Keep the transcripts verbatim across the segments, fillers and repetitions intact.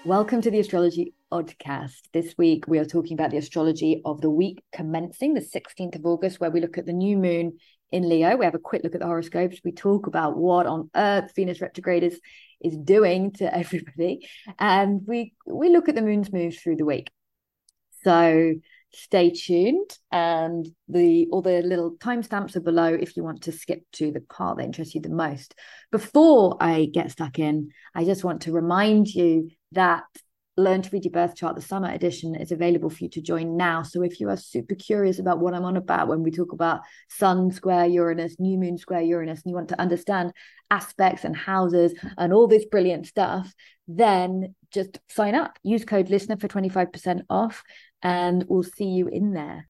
Welcome to the Astrology Oddcast. This week we are talking about the astrology of the week commencing the sixteenth of August, where we look at the new moon in Leo. We have a quick look at the horoscopes. We talk about what on earth Venus retrograde is, is doing to everybody. And we, we look at the moon's moves through the week. So stay tuned, and the all the little timestamps are below if you want to skip to the part that interests you the most. Before I get stuck in, I just want to remind you that Learn to Read Your Birth Chart, the summer edition, is available for you to join now. So if you are super curious about what I'm on about when we talk about Sun square Uranus, new moon square Uranus, and you want to understand aspects and houses and all this brilliant stuff, then just sign up. Use code listener for twenty-five percent off, and we'll see you in there.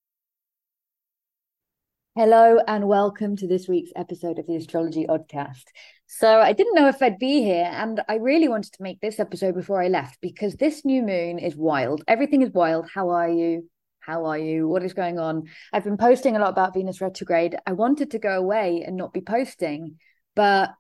Hello and welcome to this week's episode of the Astrology Oddcast. So I didn't know if I'd be here, and I really wanted to make this episode before I left because this new moon is wild. Everything is wild. How are you? How are you? What is going on? I've been posting a lot about Venus retrograde. I wanted to go away and not be posting, but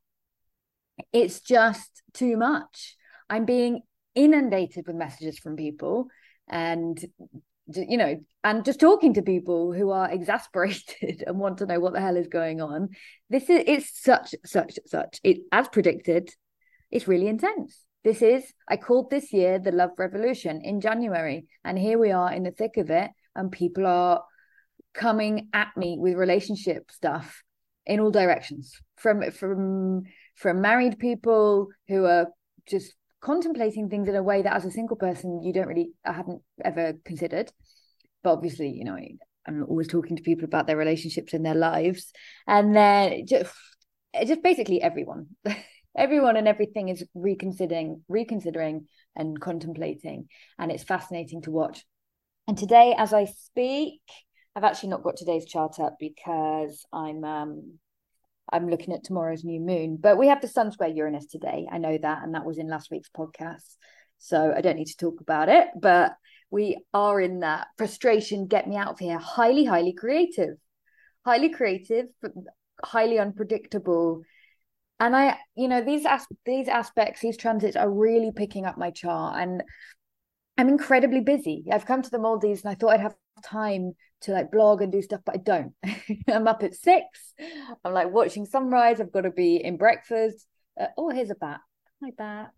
it's just too much. I'm being inundated with messages from people, and you know, and just talking to people who are exasperated and want to know what the hell is going on. This is it's such, such, such. It as predicted, it's really intense. This is, I called this year the love revolution in January, and here we are in the thick of it, and people are coming at me with relationship stuff in all directions, from from from married people who are just contemplating things in a way that as a single person you don't really I haven't ever considered, but obviously, you know, I, I'm always talking to people about their relationships in their lives, and then just just basically everyone everyone and everything is reconsidering reconsidering and contemplating, and it's fascinating to watch. And today as I speak, I've actually not got today's chart up because I'm um I'm looking at tomorrow's new moon, but we have the Sun square Uranus today. I know that, and that was in last week's podcast, so I don't need to talk about it, but we are in that frustration, get me out of here, highly, highly creative, highly creative, highly unpredictable. And I, you know, these, as- these aspects, these transits are really picking up my chart, and I'm incredibly busy. I've come to the Maldives and I thought I'd have time to like blog and do stuff, but I don't. I'm up at six. I'm like watching sunrise. I've got to be in breakfast. Uh, oh, here's a bat. Hi, bat.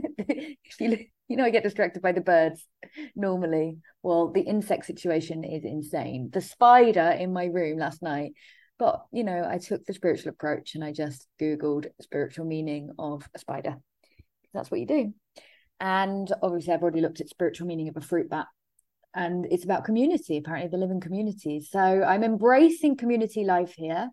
if you, you know, I get distracted by the birds normally. Well, the insect situation is insane. The spider in my room last night. But, you know, I took the spiritual approach and I just Googled spiritual meaning of a spider. That's what you do. And obviously, I've already looked at spiritual meaning of a fruit bat. And it's about community, apparently, the living community. So I'm embracing community life here.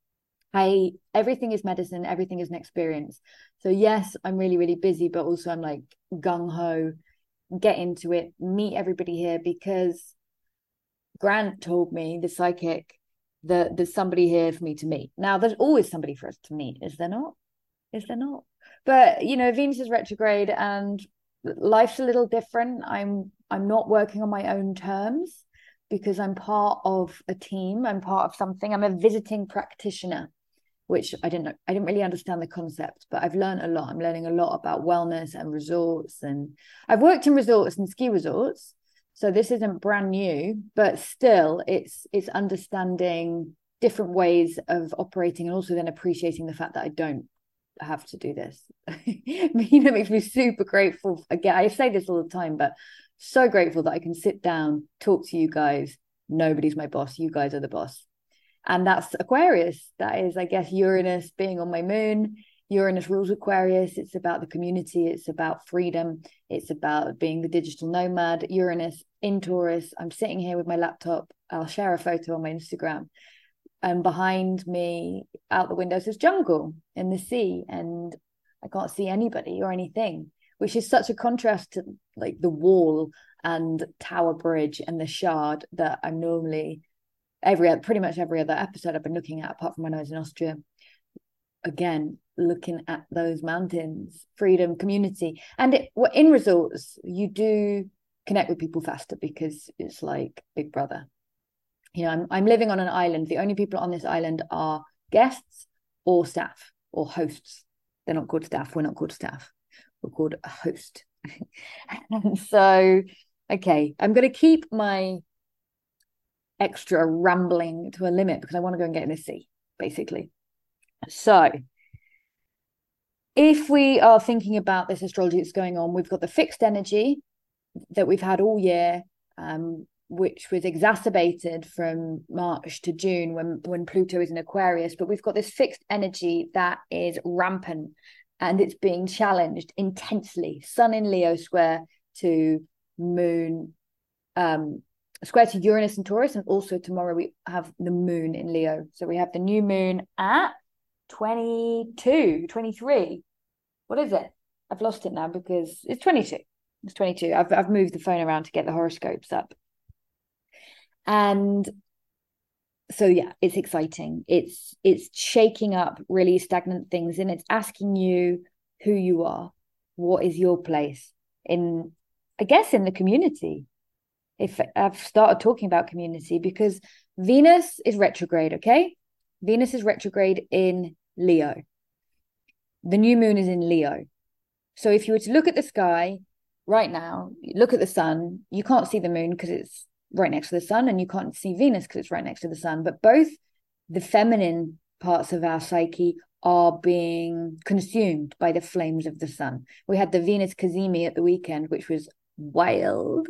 I everything is medicine, everything is an experience. So yes, I'm really, really busy, but also I'm like gung-ho, get into it, meet everybody here, because Grant told me, the psychic, that there's somebody here for me to meet. Now, there's always somebody for us to meet, is there not? Is there not? But, you know, Venus is retrograde and life's a little different. I'm I'm not working on my own terms because I'm part of a team. I'm part of something. I'm a visiting practitioner, which I didn't know. I didn't really understand the concept, but I've learned a lot. I'm learning a lot about wellness and resorts. And I've worked in resorts and ski resorts, so this isn't brand new, but still it's it's understanding different ways of operating, and also then appreciating the fact that I don't have to do this. You know, makes me super grateful. Again, I say this all the time, but so grateful that I can sit down, talk to you guys. Nobody's my boss. You guys are the boss. And that's Aquarius. That is, I guess, Uranus being on my moon. Uranus rules Aquarius. It's about the community. It's about freedom. It's about being the digital nomad. Uranus in Taurus. I'm sitting here with my laptop. I'll share a photo on my Instagram. And behind me, out the windows, is jungle and the sea, and I can't see anybody or anything, which is such a contrast to like the wall and Tower Bridge and the Shard that I'm normally every pretty much every other episode I've been looking at, apart from when I was in Austria. Again, looking at those mountains, freedom, community, and it, in resorts you do connect with people faster because it's like Big Brother. You know, I'm I'm living on an island. The only people on this island are guests or staff or hosts. They're not called staff. We're not called staff. We're called a host. And so, okay, I'm going to keep my extra rambling to a limit because I want to go and get in the sea, basically. So, if we are thinking about this astrology that's going on, we've got the fixed energy that we've had all year, um, which was exacerbated from March to June when, when Pluto is in Aquarius. But we've got this fixed energy that is rampant and it's being challenged intensely. Sun in Leo square to Moon, um, square to Uranus and Taurus. And also tomorrow we have the Moon in Leo. So we have the new moon at twenty-two, twenty-three. What is it? I've lost it now because it's twenty-two. It's twenty-two. I've I've moved the phone around to get the horoscopes up. And so yeah, it's exciting. It's it's shaking up really stagnant things and it's asking you who you are. What is your place in, I guess, in the community? If I've started talking about community because Venus is retrograde, okay? Venus is retrograde in Leo. The new moon is in Leo. So if you were to look at the sky right now, look at the sun, you can't see the moon because it's right next to the sun, and you can't see Venus because it's right next to the sun. But both the feminine parts of our psyche are being consumed by the flames of the sun. We had the Venus Cazimi at the weekend, which was wild.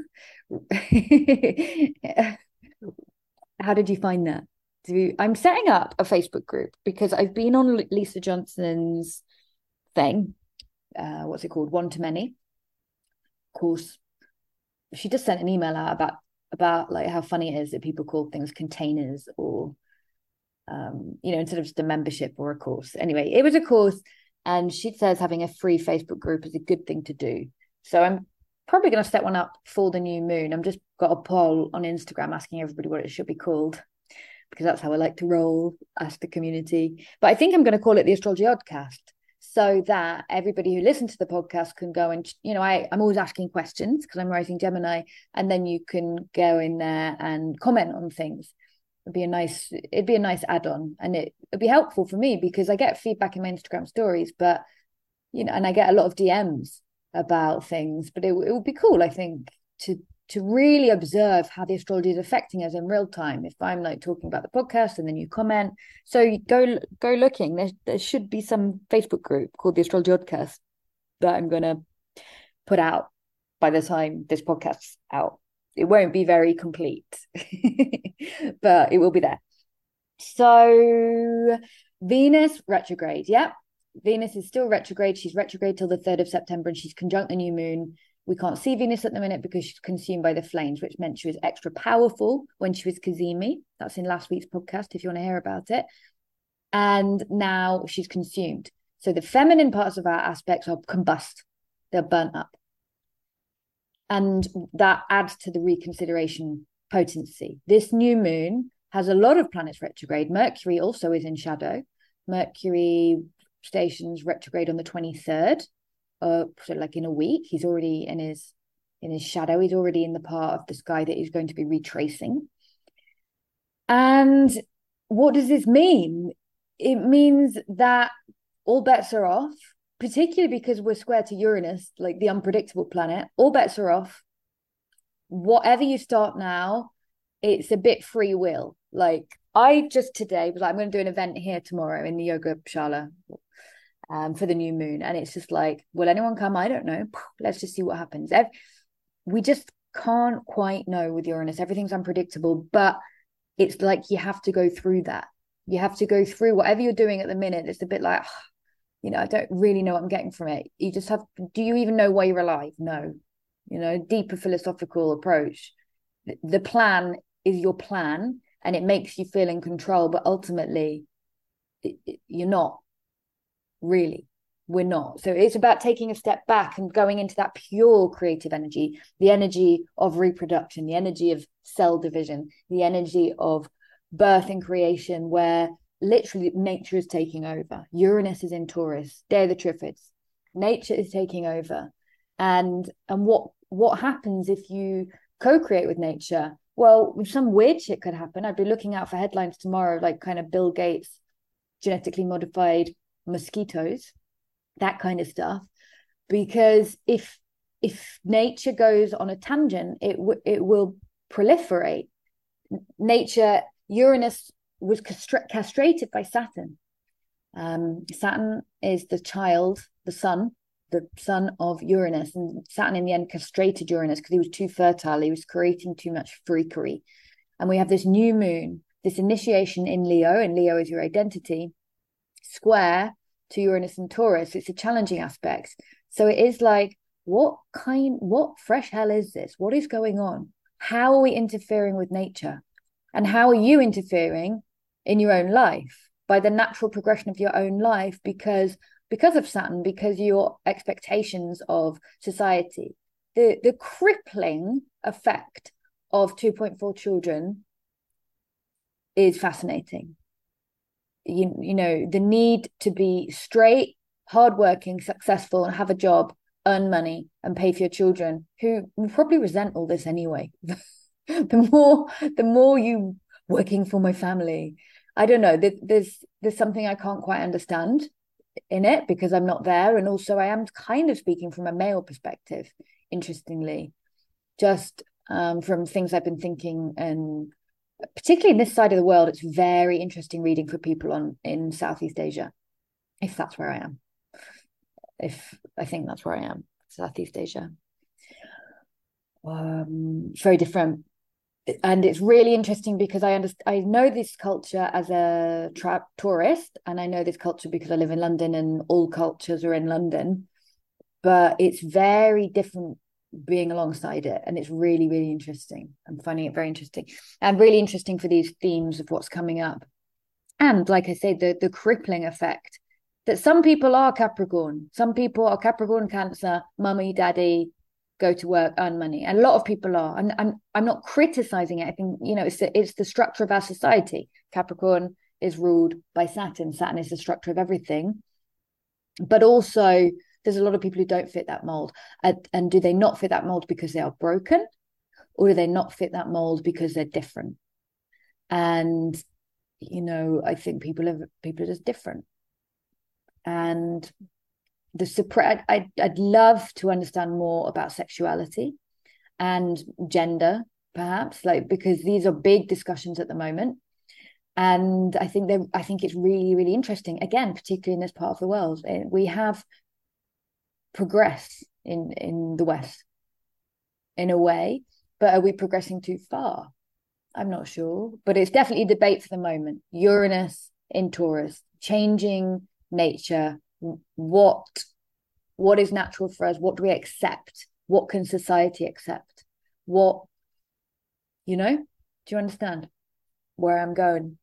How did you find that? Do, I'm setting up a Facebook group because I've been on Lisa Johnson's thing. Uh, what's it called? One to Many. Of course, she just sent an email out about about like how funny it is that people call things containers or, um, you know, instead of just a membership or a course. Anyway, it was a course, and she says having a free Facebook group is a good thing to do. So I'm probably going to set one up for the new moon. I'm just got a poll on Instagram asking everybody what it should be called, because that's how I like to roll, ask the community. But I think I'm going to call it the Astrology Oddcast, so that everybody who listens to the podcast can go and, you know, I, I'm always asking questions because I'm writing Gemini, and then you can go in there and comment on things. It'd be a nice, it'd be a nice add-on, and it, it'd be helpful for me because I get feedback in my Instagram stories, but, you know, and I get a lot of D Ms about things, but it, it would be cool, I think, to to really observe how the astrology is affecting us in real time. If I'm like talking about the podcast and then you comment, so you go go looking. There, there should be some Facebook group called the Astrology Podcast that I'm going to put out by the time this podcast's out. It won't be very complete, but it will be there. So Venus retrograde, yeah. Venus is still retrograde. She's retrograde till the third of September, and she's conjunct the new moon. We can't see Venus at the minute because she's consumed by the flames, which meant she was extra powerful when she was Cazimi. That's in last week's podcast if you want to hear about it. And now she's consumed. So the feminine parts of our aspects are combust. They're burnt up. And that adds to the reconsideration potency. This new moon has a lot of planets retrograde. Mercury also is in shadow. Mercury stations retrograde on the twenty-third. Uh, so like in a week, he's already in his in his shadow. He's already in the part of the sky that he's going to be retracing. And what does this mean? It means that all bets are off, particularly because we're square to Uranus, like the unpredictable planet. All bets are off. Whatever you start now, it's a bit free will. Like I just today was like, I'm going to do an event here tomorrow in the Yoga Shala. Um, for the new moon, and it's just like, will anyone come? I don't know. Let's just see what happens. We just can't quite know with Uranus. Everything's unpredictable, but it's like you have to go through that. You have to go through whatever you're doing at the minute. It's a bit like, you know, I don't really know what I'm getting from it. You just have, do you even know why you're alive? No. You know, deeper philosophical approach. The plan is your plan, and it makes you feel in control, but ultimately it, it, you're not. Really, we're not. So it's about taking a step back and going into that pure creative energy, the energy of reproduction, the energy of cell division, the energy of birth and creation, where literally nature is taking over. Uranus is in Taurus. They're the Triffids. Nature is taking over. And and what what happens if you co-create with nature? Well, some weird shit could happen. I'd be looking out for headlines tomorrow, like kind of Bill Gates genetically modified mosquitoes, that kind of stuff. Because if if nature goes on a tangent, it w- it will proliferate. Nature, Uranus was castra- castrated by Saturn. Um, Saturn is the child, the son, the son of Uranus, and Saturn in the end castrated Uranus because he was too fertile. He was creating too much freakery. And we have this new moon, this initiation in Leo, and Leo is your identity, square to Uranus and Taurus. It's a challenging aspect. So it is like, what kind, what fresh hell is this? What is going on? How are we interfering with nature? And how are you interfering in your own life by the natural progression of your own life because because of Saturn, because your expectations of society, the the crippling effect of two point four children is fascinating. You, you know, the need to be straight, hardworking, successful, and have a job, earn money, and pay for your children, who will probably resent all this anyway. the more, the more you working for my family. I don't know. There's there's something I can't quite understand in it because I'm not there, and also I am kind of speaking from a male perspective. Interestingly, just um, from things I've been thinking, and particularly in this side of the world, it's very interesting reading for people on in Southeast Asia, if that's where I am. If I think that's where I am, Southeast Asia. Um, it's very different, and it's really interesting because I understand. I know this culture as a tra- tourist, and I know this culture because I live in London, and all cultures are in London. But it's very different being alongside it, and it's really, really interesting. I'm finding it very interesting, and really interesting for these themes of what's coming up. And like I say, the the crippling effect that some people are Capricorn, some people are Capricorn, Cancer, mummy, daddy, go to work, earn money, and a lot of people are. And I'm I'm not criticizing it. I think, you know, it's the, it's the structure of our society. Capricorn is ruled by Saturn. Saturn is the structure of everything, but also there's a lot of people who don't fit that mold. And, and do they not fit that mold because they are broken, or do they not fit that mold because they're different? And you know, I think people are people are just different. And the suppress. I'd, I'd love to understand more about sexuality and gender, perhaps, like because these are big discussions at the moment. And I think they I think it's really, really interesting. Again, particularly in this part of the world, we have progressed in in the West in a way, but are we progressing too far? I'm not sure, but it's definitely a debate for the moment. Uranus in Taurus, changing nature. What what is natural for us? What do we accept? What can society accept? What, you know, do you understand where I'm going?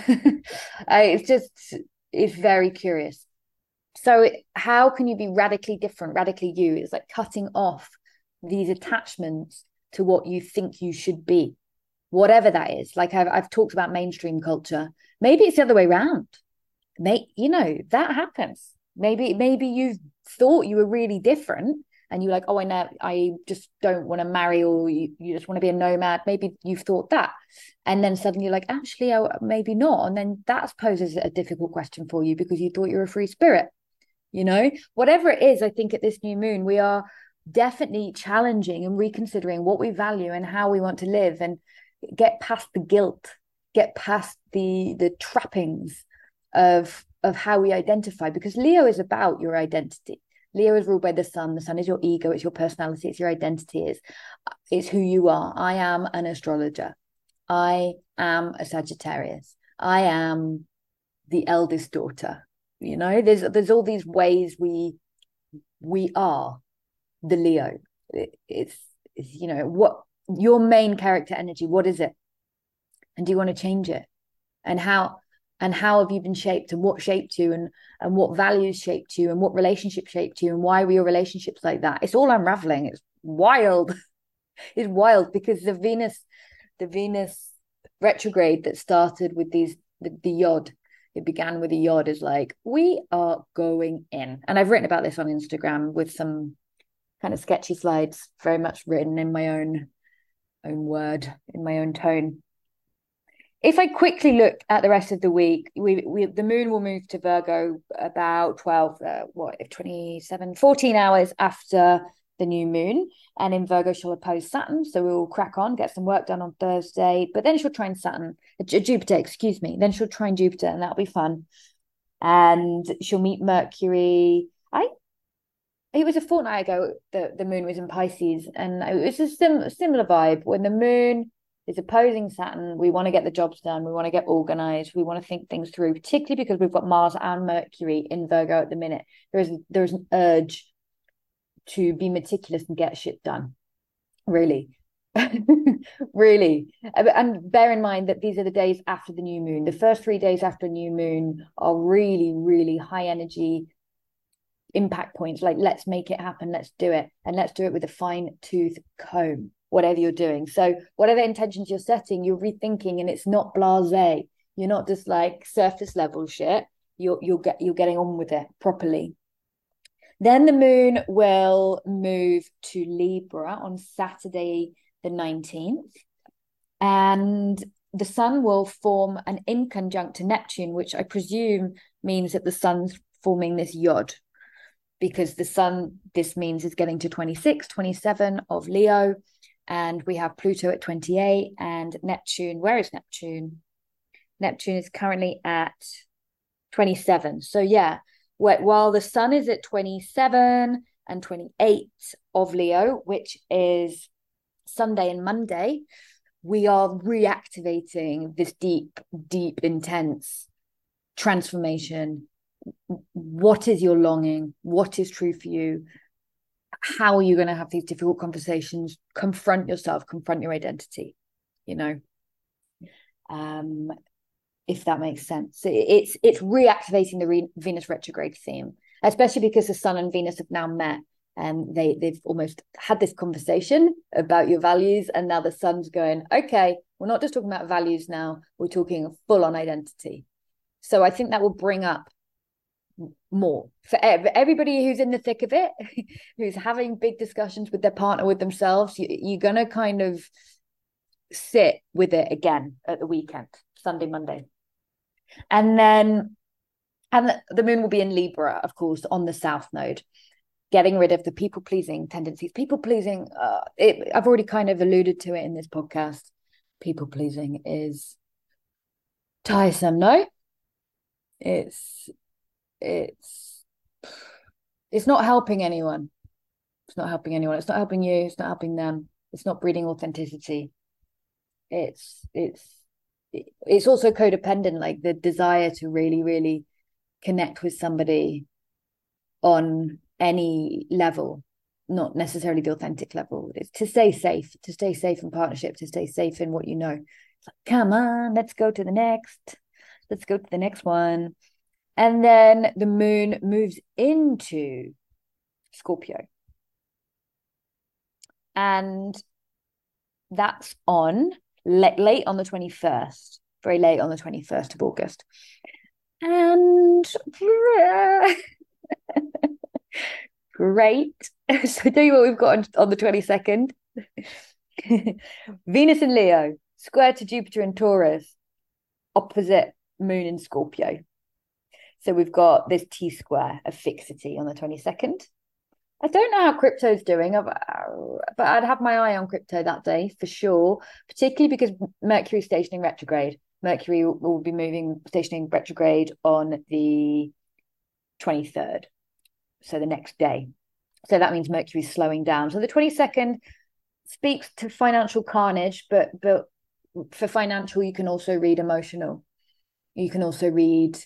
I, it's just, it's very curious. So how can you be radically different, radically you? It's like cutting off these attachments to what you think you should be, whatever that is. Like I've, I've talked about mainstream culture. Maybe it's the other way around. May, you know, that happens. Maybe, maybe you thought you were really different and you're like, oh, I know, I just don't want to marry, or you, you just want to be a nomad. Maybe you've thought that. And then suddenly you're like, actually, oh, maybe not. And then that poses a difficult question for you because you thought you were a free spirit. You know, whatever it is, I think at this new moon, we are definitely challenging and reconsidering what we value and how we want to live, and get past the guilt, get past the the trappings of of how we identify, because Leo is about your identity. Leo is ruled by the sun. The sun is your ego, it's your personality, it's your identity, it's, it's who you are. I am an astrologer. I am a Sagittarius. I am the eldest daughter. You know, there's there's all these ways we we are the Leo. It, it's, it's, you know, what your main character energy, what is it? And do you want to change it? And how and how have you been shaped, and what shaped you, and and what values shaped you, and what relationship shaped you, and why were your relationships like that? It's all unraveling. It's wild. It's wild because the Venus, the Venus retrograde that started with these the, the Yod, it began with a Yod, is like, we are going in. And I've written about this on Instagram with some kind of sketchy slides, very much written in my own own word, in my own tone. If I quickly look at the rest of the week, we, we the moon will move to Virgo about twelve, uh, what, twenty-seven, fourteen hours after the new moon, and in Virgo she'll oppose Saturn, so we'll crack on, get some work done on Thursday, but then she'll try and Saturn, uh, Jupiter, excuse me, then she'll try and Jupiter, and that'll be fun. And she'll meet Mercury. I it was a fortnight ago that the moon was in Pisces, and it was a sim- similar vibe. When the moon is opposing Saturn, we want to get the jobs done, we want to get organized, we want to think things through, particularly because we've got Mars and Mercury in Virgo at the minute. There is there is an urge to be meticulous and get shit done, really. Really. And bear in mind that these are the days after the new moon. The first three days after a new moon are really, really high energy impact points. Like, let's make it happen, let's do it, and let's do it with a fine tooth comb, whatever you're doing. So whatever intentions you're setting, you're rethinking, and it's not blasé. You're not just like surface level shit. You're you're get you're getting on with it properly. Then the moon will move to Libra on Saturday the nineteenth, and the sun will form an inconjunct to Neptune, which I presume means that the sun's forming this yod, because the sun, this means, is getting to twenty-six, twenty-seven of Leo, and we have Pluto at twenty-eight, and Neptune, where is Neptune? Neptune is currently at twenty-seven. So yeah, while the sun is at twenty-seven and twenty-eight of Leo, which is Sunday and Monday, we are reactivating this deep, deep, intense transformation. What is your longing? What is true for you? How are you going to have these difficult conversations? Confront yourself, confront your identity, you know, um, if that makes sense. It's it's reactivating the re- Venus retrograde theme, especially because the Sun and Venus have now met, and they, they've almost had this conversation about your values, and now the Sun's going, okay, we're not just talking about values now, we're talking full-on identity. So I think that will bring up more for everybody who's in the thick of it, who's having big discussions with their partner, with themselves. You, you're going to kind of sit with it again at the weekend, Sunday, Monday. And then and the, the moon will be in Libra, of course, on the south node, getting rid of the people-pleasing tendencies. People-pleasing, uh, it, I've already kind of alluded to it in this podcast. People-pleasing is tiresome, no? It's it's it's not helping anyone. It's not helping anyone. It's not helping you. It's not helping them. It's not breeding authenticity. It's it's it's also codependent, like the desire to really, really connect with somebody on any level, not necessarily the authentic level. It's to stay safe, to stay safe in partnership, to stay safe in what you know. It's like, come on, let's go to the next. Let's go to the next one. And then the moon moves into Scorpio. And that's on late, late on the twenty-first, very late on the twenty-first of August. And great. So tell you what we've got on, on the twenty-second. Venus in Leo, square to Jupiter in Taurus, opposite moon in Scorpio. So we've got this T-square of fixity on the twenty-second. I don't know how crypto's doing, but I'd have my eye on crypto that day for sure, particularly because Mercury is stationing retrograde. Mercury will be moving, stationing retrograde on the twenty-third, so the next day. So that means Mercury's slowing down. So the twenty-second speaks to financial carnage, but but for financial, you can also read emotional. You can also read,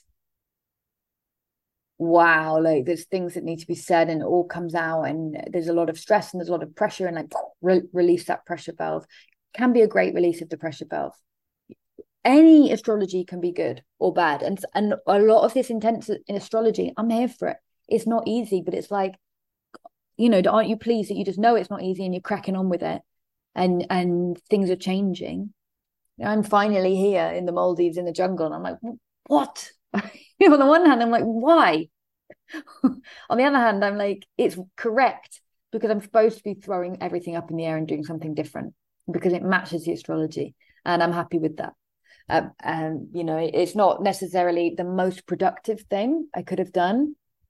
wow, like there's things that need to be said, and it all comes out, and there's a lot of stress and there's a lot of pressure, and like re- release that pressure valve. Can be a great release of the pressure valve. Any astrology can be good or bad, and and a lot of this intense in astrology, I'm here for it. It's not easy, but it's like, you know, aren't you pleased that you just know it's not easy and you're cracking on with it, and and things are changing. I'm finally here in the Maldives in the jungle, and I'm like, what? On the one hand, I'm like, why? On the other hand, I'm like, it's correct, because I'm supposed to be throwing everything up in the air and doing something different because it matches the astrology, and I'm happy with that. Um, and you know, it's not necessarily the most productive thing I could have done,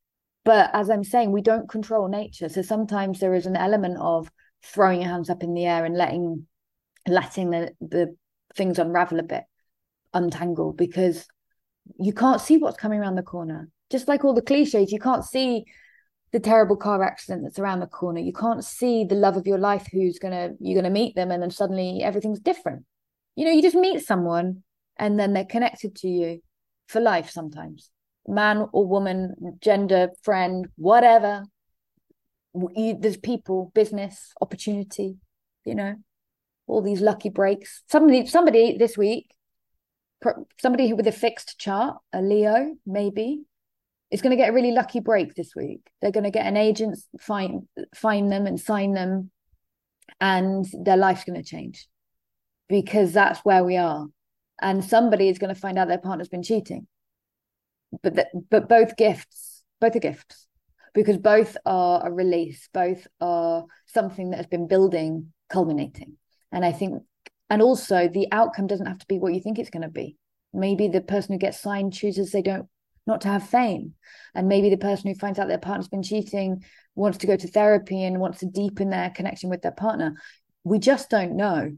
But as I'm saying, we don't control nature. So sometimes there is an element of throwing your hands up in the air and letting letting the, the things unravel a bit, untangle, because you can't see what's coming around the corner. Just like all the cliches, you can't see the terrible car accident that's around the corner. You can't see the love of your life who's gonna you're gonna meet them, and then suddenly everything's different. You know, you just meet someone and then they're connected to you for life sometimes. Man or woman, gender, friend, whatever. You, there's people, business, opportunity, you know, all these lucky breaks. Somebody, somebody this week, somebody with a fixed chart, a Leo, maybe, is going to get a really lucky break this week. They're going to get an agent, find find them and sign them, and their life's going to change, because that's where we are. And somebody is going to find out their partner's been cheating. But the, but both gifts, both are gifts, because both are a release, both are something that has been building, culminating. And I think, and also the outcome doesn't have to be what you think it's going to be. Maybe the person who gets signed chooses they don't, not to have fame. And maybe the person who finds out their partner's been cheating wants to go to therapy and wants to deepen their connection with their partner. We just don't know.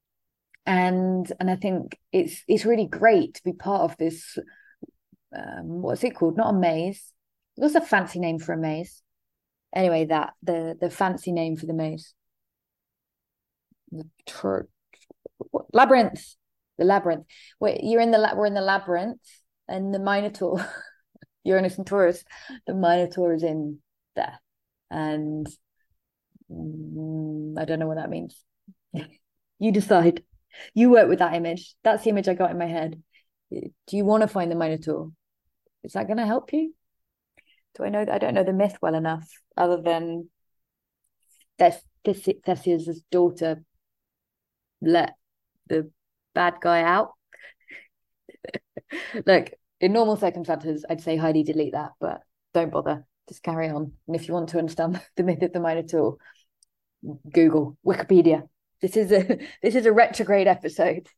And and I think it's it's really great to be part of this. Um, what's it called? Not a maze. What's a fancy name for a maze? Anyway, that the the fancy name for the maze. The tr- what? Labyrinth. The labyrinth. Wait, you're in the la- we're in the labyrinth, and the Minotaur, Uranus and Taurus. The Minotaur is in there, and mm, I don't know what that means. You decide. You work with that image. That's the image I got in my head. Do you want to find the Minotaur? Is that going to help you? Do I know? I don't know the myth well enough, other than that Theseus' daughter let the bad guy out. Look, in normal circumstances, I'd say Heidi, delete that, but don't bother. Just carry on. And if you want to understand the myth of the Minotaur, Google, Wikipedia. This is a this is a retrograde episode.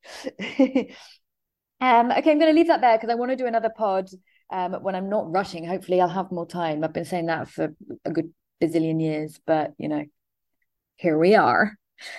Um, okay, I'm going to leave that there because I want to do another pod um, when I'm not rushing. Hopefully, I'll have more time. I've been saying that for a good bazillion years, but you know, here we are.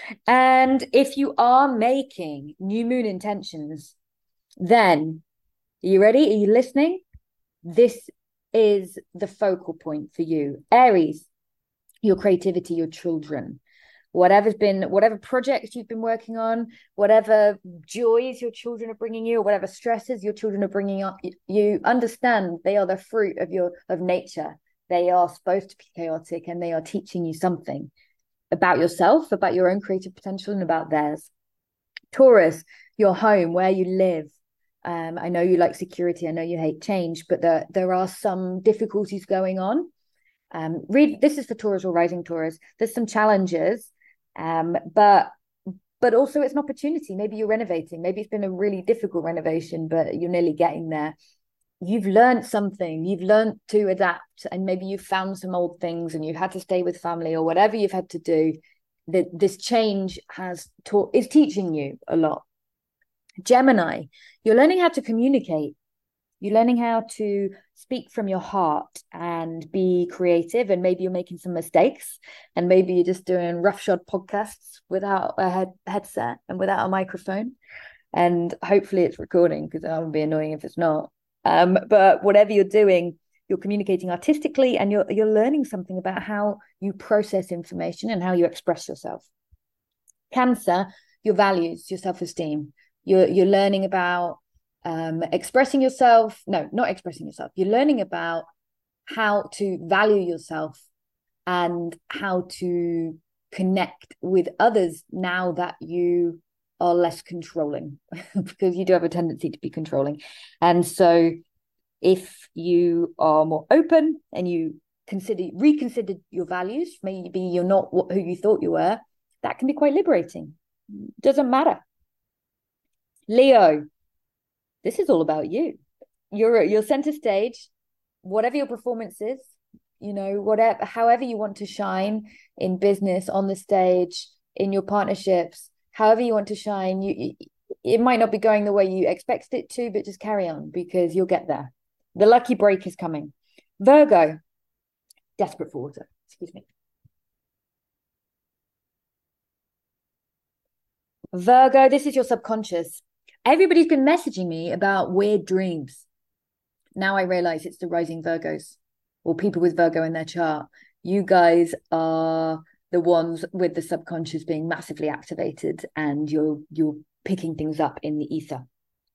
And if you are making new moon intentions, then are you ready? Are you listening? This is the focal point for you. Aries, your creativity, your children. Whatever's been, whatever projects you've been working on, whatever joys your children are bringing you, or whatever stresses your children are bringing up, you understand they are the fruit of your of nature. They are supposed to be chaotic, and they are teaching you something about yourself, about your own creative potential, and about theirs. Taurus, your home, where you live. Um, I know you like security. I know you hate change, but there there are some difficulties going on. Um, read this is for Taurus or rising Taurus. There's some challenges. Um, but but also it's an opportunity. Maybe you're renovating. Maybe it's been a really difficult renovation, but you're nearly getting there. You've learned something. You've learned to adapt, and maybe you've found some old things, and you've had to stay with family or whatever you've had to do. That this change has taught is teaching you a lot. Gemini, you're learning how to communicate. You're learning how to speak from your heart and be creative. And maybe you're making some mistakes. And maybe you're just doing roughshod podcasts without a head, headset and without a microphone. And hopefully it's recording, because that would be annoying if it's not. Um, but whatever you're doing, you're communicating artistically, and you're you're learning something about how you process information and how you express yourself. Cancer, your values, your self-esteem. You're you're learning about um expressing yourself no not expressing yourself you're learning about how to value yourself and how to connect with others now that you are less controlling, because you do have a tendency to be controlling. And so if you are more open and you consider reconsider your values, maybe you're not who you thought you were, that can be quite liberating. Doesn't matter. Leo, this is all about you. You're you're center stage, whatever your performance is, you know, whatever, however you want to shine in business, on the stage, in your partnerships, however you want to shine. You, it might not be going the way you expected it to, but just carry on, because you'll get there. The lucky break is coming. Virgo, desperate for water. Excuse me. Virgo, this is your subconscious. Everybody's been messaging me about weird dreams. Now I realize it's the rising Virgos, or people with Virgo in their chart. You guys are the ones with the subconscious being massively activated, and you're you're picking things up in the ether.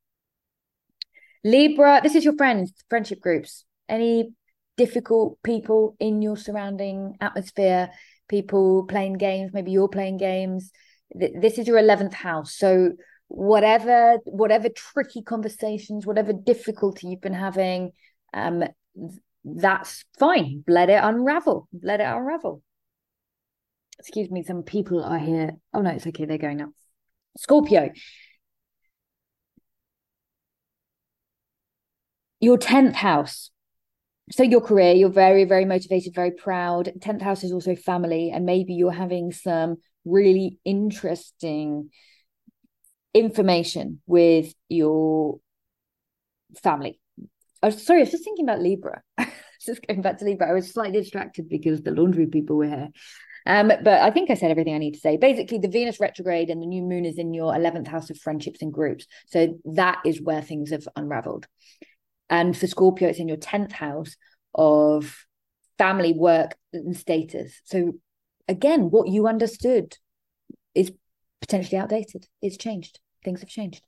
Libra, this is your friends, friendship groups. Any difficult people in your surrounding atmosphere, people playing games, maybe you're playing games. This is your eleventh house. So whatever whatever tricky conversations, whatever difficulty you've been having, um that's fine. Let it unravel. Let it unravel. Excuse me, some people are here. Oh no, it's okay, they're going now. Scorpio, your tenth house. So your career, you're very, very motivated, very proud. tenth house is also family, and maybe you're having some really interesting information with your family. Oh, sorry, I was just thinking about Libra. Just going back to Libra. I was slightly distracted because the laundry people were here. Um, but I think I said everything I need to say. Basically, the Venus retrograde and the new moon is in your eleventh house of friendships and groups. So that is where things have unraveled. And for Scorpio, it's in your tenth house of family, work, and status. So again, what you understood is potentially outdated. It's changed. Things have changed.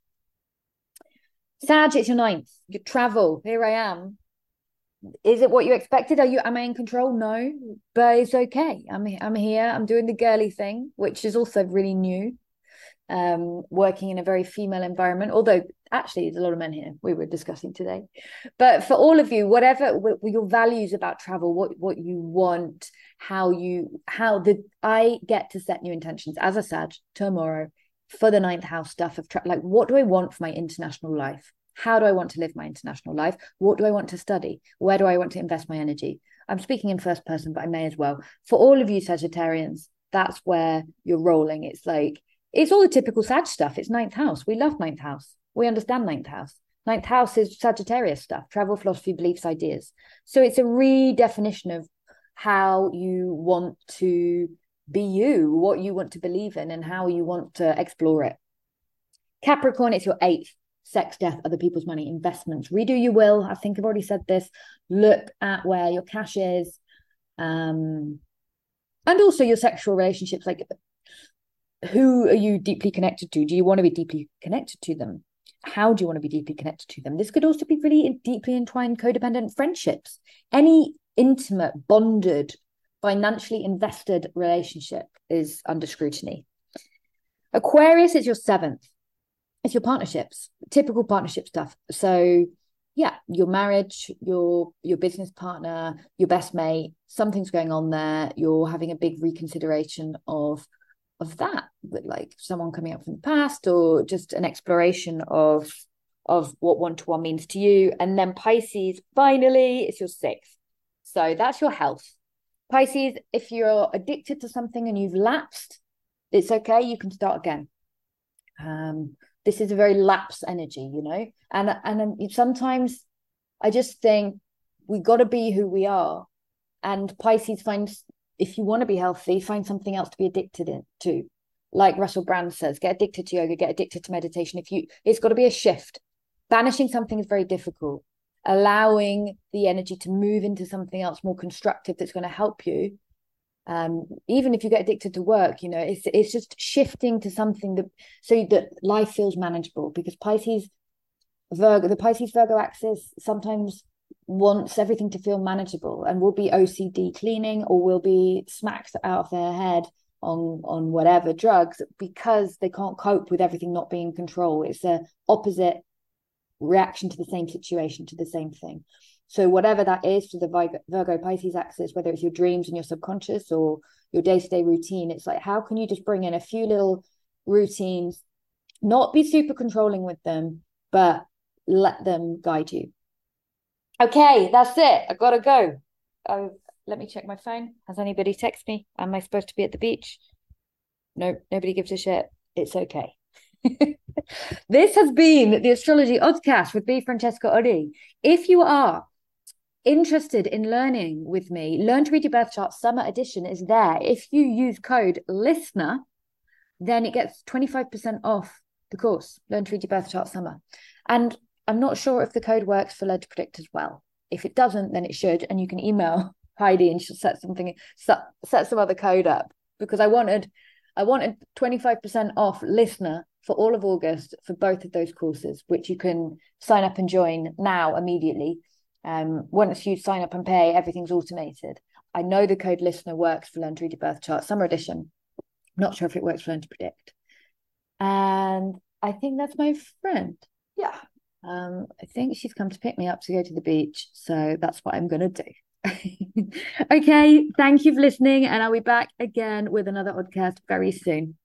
Sag, it's your ninth. Your travel. Here I am. Is it what you expected? Are you? Am I in control? No, but it's okay. I'm I'm here. I'm doing the girly thing, which is also really new. Um, working in a very female environment, although actually there's a lot of men here. We were discussing today, but for all of you, whatever what, your values about travel, what what you want, how you how the I get to set new intentions as a Sag tomorrow for the ninth house stuff of tra- like what do I want for my international life? How do I want to live my international life? What do I want to study? Where do I want to invest my energy? I'm speaking in first person, but I may as well. For all of you Sagittarians, that's where you're rolling. It's like, it's all the typical Sag stuff. It's ninth house. We love ninth house. We understand ninth house. Ninth house is Sagittarius stuff, travel, philosophy, beliefs, ideas. So it's a redefinition of how you want to be you, what you want to believe in, and how you want to explore it. Capricorn, it's your eighth. Sex, death, other people's money, investments. Redo your will. I think I've already said this. Look at where your cash is. Um, and also your sexual relationships. Like, who are you deeply connected to? Do you want to be deeply connected to them? How do you want to be deeply connected to them? This could also be really deeply entwined codependent friendships. Any intimate, bonded, financially invested relationship is under scrutiny. Aquarius is your seventh. It's your partnerships, typical partnership stuff. So yeah, your marriage, your your business partner, your best mate, something's going on there. You're having a big reconsideration of of that, with like someone coming up from the past, or just an exploration of of what one-to-one means to you. And then Pisces, finally, it's your sixth. So that's your health. Pisces, if you're addicted to something and you've lapsed, it's okay, you can start again. Um This is a very lapse energy, you know, and and sometimes I just think we got to be who we are. And Pisces finds, if you want to be healthy, find something else to be addicted to. Like Russell Brand says, get addicted to yoga, get addicted to meditation. If you, it's got to be a shift. Banishing something is very difficult. Allowing the energy to move into something else more constructive that's going to help you. Um, even if you get addicted to work, you know, it's it's just shifting to something that so that life feels manageable. Because Pisces, Virgo, the Pisces Virgo axis sometimes wants everything to feel manageable, and will be O C D cleaning, or will be smacked out of their head on on whatever drugs, because they can't cope with everything not being in control. It's a opposite reaction to the same situation, to the same thing. So whatever that is for the Virgo Pisces axis, whether it's your dreams and your subconscious or your day-to-day routine, it's like, how can you just bring in a few little routines, not be super controlling with them, but let them guide you. Okay, that's it. I gotta go. Oh, let me check my phone. Has anybody texted me? Am I supposed to be at the beach? No, nobody gives a shit. It's okay. This has been the Astrology Oddcast with me, Francesca Oddi. If you are interested in learning with me, Learn to Read Your Birth Chart Summer Edition is there. If you use code LISTENER, then it gets twenty-five percent off the course, Learn to Read Your Birth Chart Summer. And I'm not sure if the code works for Learn to Predict as well. If it doesn't, then it should. And you can email Heidi and she'll set something, set, set some other code up, because I wanted, I wanted twenty-five percent off LISTENER for all of August for both of those courses, which you can sign up and join now immediately. Um, once you sign up and pay, everything's automated. I know the code LISTENER works for Learn to Read Your Birth Chart Summer Edition. I'm not sure if it works for Learn to Predict. And I think that's my friend. Yeah. Um, I think she's come to pick me up to go to the beach. So that's what I'm going to do. Okay. Thank you for listening. And I'll be back again with another podcast very soon.